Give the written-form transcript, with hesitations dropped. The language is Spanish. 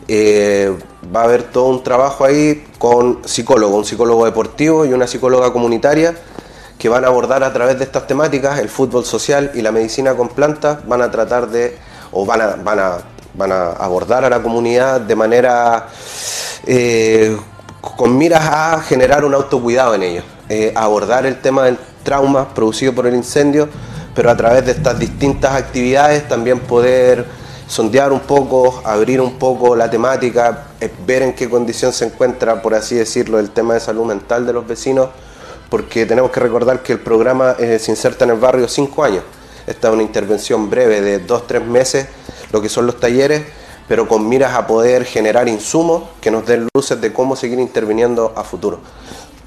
Va a haber todo un trabajo ahí con psicólogo, un psicólogo deportivo y una psicóloga comunitaria que van a abordar a través de estas temáticas el fútbol social y la medicina con plantas. Van a tratar de, o van a abordar a la comunidad de manera con miras a generar un autocuidado en ellos, abordar el tema del trauma producido por el incendio, pero a través de estas distintas actividades también poder sondear un poco, abrir un poco la temática, ver en qué condición se encuentra, por así decirlo, el tema de salud mental de los vecinos, porque tenemos que recordar que el programa se inserta en el barrio 5 años. Esta es una intervención breve de 2-3 meses, lo que son los talleres, pero con miras a poder generar insumos que nos den luces de cómo seguir interviniendo a futuro.